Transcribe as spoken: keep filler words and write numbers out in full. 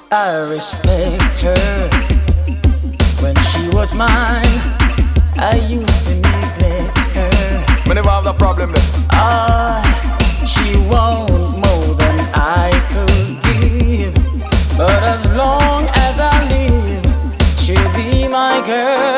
I respect her. When she was mine, I used to neglect her. Me never have that problem then. Ah, she won't more than I could give. But as long as I live, she'll be my girl.